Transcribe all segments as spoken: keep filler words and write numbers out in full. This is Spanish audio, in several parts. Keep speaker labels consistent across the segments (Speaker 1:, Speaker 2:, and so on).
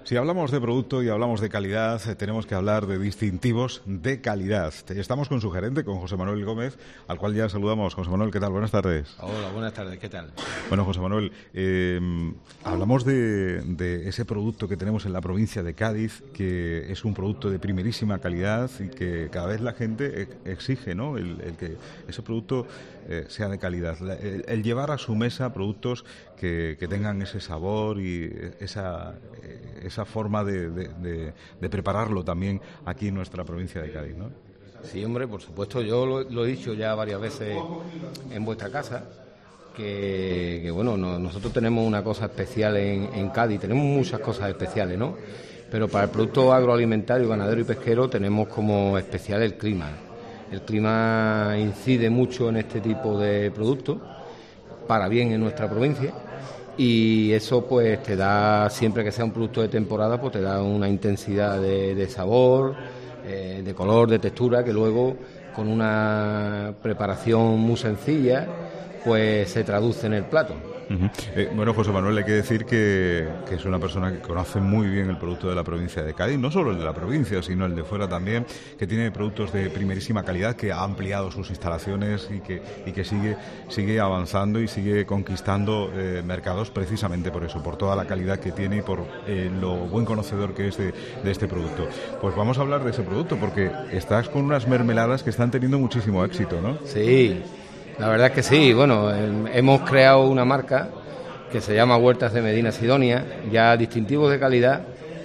Speaker 1: Si hablamos de producto y hablamos de calidad, eh, tenemos que hablar de distintivos de calidad. Estamos con su gerente, con José Manuel Gómez, al cual ya saludamos. José Manuel, ¿qué tal? Buenas tardes.
Speaker 2: Hola, buenas tardes, ¿qué tal?
Speaker 1: Bueno, José Manuel, eh, hablamos de, de ese producto que tenemos en la provincia de Cádiz, que es un producto de primerísima calidad y que cada vez la gente exige, ¿no? El, el que ese producto eh, sea de calidad. El, el llevar a su mesa productos que, que tengan ese sabor y esa... esa forma de, de, de, de prepararlo también aquí en nuestra provincia de Cádiz, ¿no?
Speaker 2: Sí, hombre, por supuesto, yo lo, lo he dicho ya varias veces en vuestra casa, que, que bueno, no, nosotros tenemos una cosa especial en, en Cádiz, tenemos muchas cosas especiales, ¿no? Pero para el producto agroalimentario, ganadero y pesquero tenemos como especial el clima. El clima incide mucho en este tipo de productos, para bien en nuestra provincia. Y eso pues te da, siempre que sea un producto de temporada, pues te da una intensidad de, de sabor, eh, de color, de textura, que luego con una preparación muy sencilla pues se traduce en el plato.
Speaker 1: Uh-huh. Eh, bueno, José Manuel, hay que decir que, que es una persona que conoce muy bien el producto de la provincia de Cádiz, no solo el de la provincia, sino el de fuera también, que tiene productos de primerísima calidad, que ha ampliado sus instalaciones y que, y que sigue, sigue avanzando y sigue conquistando eh, mercados precisamente por eso, por toda la calidad que tiene y por eh, lo buen conocedor que es de, de este producto. Pues vamos a hablar de ese producto, porque estás con unas mermeladas que están teniendo muchísimo éxito, ¿no?
Speaker 2: Sí. La verdad es que sí, bueno, eh, hemos creado una marca que se llama Huertas de Medina Sidonia, ya distintivos de calidad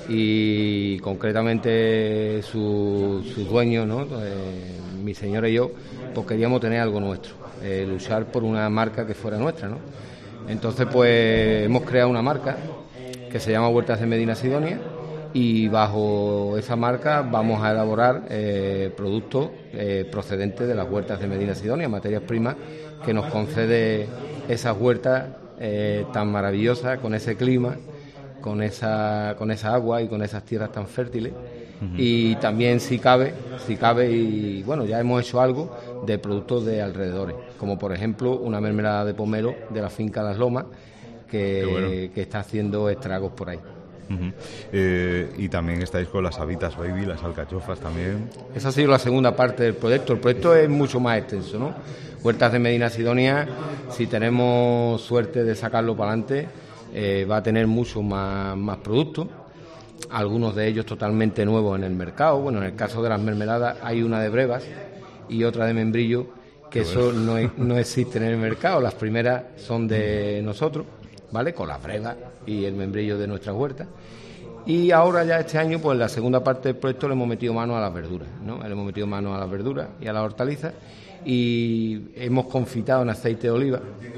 Speaker 2: y concretamente su, su dueño, ¿no? Eh, mi señora y yo, pues queríamos tener algo nuestro, eh, luchar por una marca que fuera nuestra, ¿no? Entonces pues hemos creado una marca que se llama Huertas de Medina Sidonia y bajo esa marca vamos a elaborar eh, productos eh, procedentes de las huertas de Medina Sidonia, materias primas que nos concede esas huertas eh, tan maravillosas, con ese clima, con esa, con esa agua y con esas tierras tan fértiles. Uh-huh. Y también si cabe, si cabe y bueno, ya hemos hecho algo de productos de alrededores, como por ejemplo una mermelada de pomelo de la finca Las Lomas que, bueno. que está haciendo estragos por ahí.
Speaker 1: Uh-huh. Eh, y también estáis con las habitas baby, las alcachofas también.
Speaker 2: Esa ha sido la segunda parte del proyecto. El proyecto es mucho más extenso, ¿no? Huertas de Medina Sidonia, si tenemos suerte de sacarlo para adelante, eh, va a tener mucho más, más productos, algunos de ellos totalmente nuevos en el mercado. Bueno, en el caso de las mermeladas hay una de brevas y otra de membrillo, que eso no, no existe en el mercado. Las primeras son de nosotros, ¿vale? Con las brevas y el membrillo de nuestra huerta. Y ahora ya este año, pues en la segunda parte del proyecto le hemos metido mano a las verduras, ¿no? Le hemos metido mano a las verduras y a las hortalizas y hemos confitado en aceite de oliva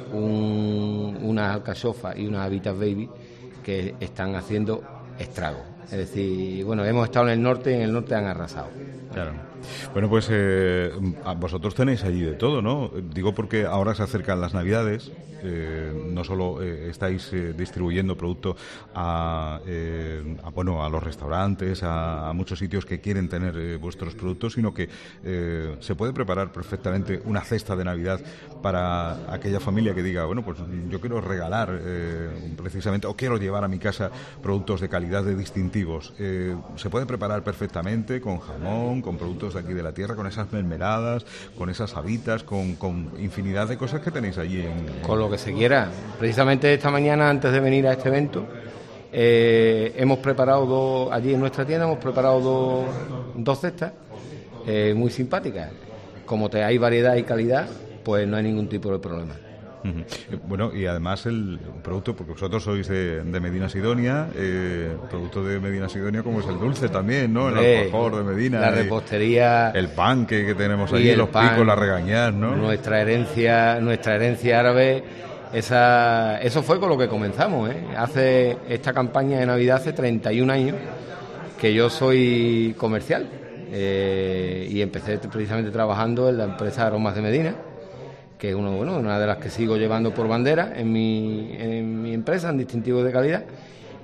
Speaker 2: un, unas alcachofas y unas habitas baby que están haciendo estragos. Es decir, bueno, hemos estado en el norte y en el norte han arrasado.
Speaker 1: Claro. Bueno, pues eh, vosotros tenéis allí de todo, ¿no? Digo porque ahora se acercan las Navidades, eh, no solo eh, estáis eh, distribuyendo producto a, eh, a, bueno, a los restaurantes, a, a muchos sitios que quieren tener eh, vuestros productos, sino que eh, se puede preparar perfectamente una cesta de Navidad para aquella familia que diga, bueno, pues yo quiero regalar eh, precisamente, o quiero llevar a mi casa productos de calidad, de distintivos. Eh, se puede preparar perfectamente con jamón, con productos de aquí de la tierra, con esas mermeladas, con esas habitas, con, con infinidad de cosas que tenéis allí. En...
Speaker 2: Con lo que se quiera. Precisamente esta mañana, antes de venir a este evento, eh, hemos preparado dos, allí en nuestra tienda, hemos preparado dos, dos cestas eh, muy simpáticas. Como te hay variedad y calidad, pues no hay ningún tipo de problema.
Speaker 1: Uh-huh. Bueno, y además el producto, porque vosotros sois de, de Medina Sidonia, eh, producto de Medina Sidonia como es el dulce también, ¿no? El alfajor de Medina,
Speaker 2: la repostería,
Speaker 1: el pan que, que tenemos allí, los pan, picos, la regañar, ¿no?
Speaker 2: Nuestra herencia, nuestra herencia árabe, esa, eso fue con lo que comenzamos, ¿eh? Hace esta campaña de Navidad hace treinta y un años que yo soy comercial eh, y empecé precisamente trabajando en la empresa Aromas de Medina, que es uno, bueno, una de las que sigo llevando por bandera en mi, en mi empresa, en distintivos de calidad.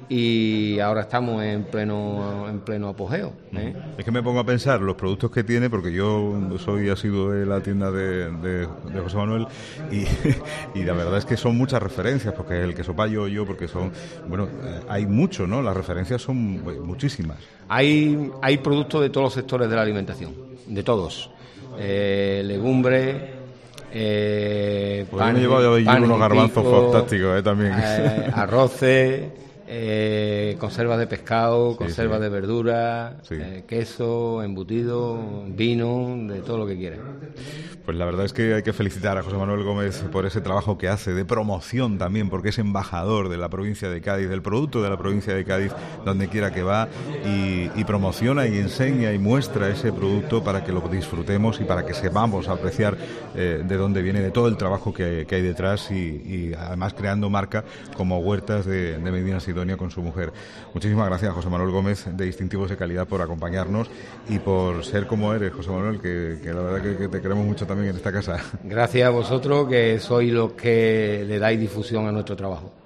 Speaker 2: y ahora estamos en pleno en pleno apogeo, ¿eh?
Speaker 1: Es que me pongo a pensar los productos que tiene, porque yo soy asiduo de la tienda de, de, de José Manuel y, y la verdad es que son muchas referencias, porque el queso payo yo, porque son, bueno, hay mucho, ¿no? Las referencias son muchísimas.
Speaker 2: Hay, hay productos de todos los sectores de la alimentación, de todos, eh, legumbres, eh,
Speaker 1: pues pan, me he llevado yo unos garbanzos pico, fantásticos, eh, también.
Speaker 2: Eh, arroces, eh, conservas de pescado, sí, conservas sí. de verdura, sí. eh, queso, embutido, vino, de todo lo que quieras.
Speaker 1: Pues la verdad es que hay que felicitar a José Manuel Gómez por ese trabajo que hace de promoción también, porque es embajador de la provincia de Cádiz, del producto de la provincia de Cádiz, donde quiera que va, y, y promociona y enseña y muestra ese producto para que lo disfrutemos y para que sepamos apreciar eh, de dónde viene, de todo el trabajo que, que hay detrás, y, y además creando marca como Huertas de, de Medina Sidonia con su mujer. Muchísimas gracias, José Manuel Gómez, de Distintivos de Calidad, por acompañarnos y por ser como eres, José Manuel, que, que la verdad que, que te queremos mucho también en esta casa.
Speaker 2: Gracias a vosotros, que sois los que le dais difusión a nuestro trabajo.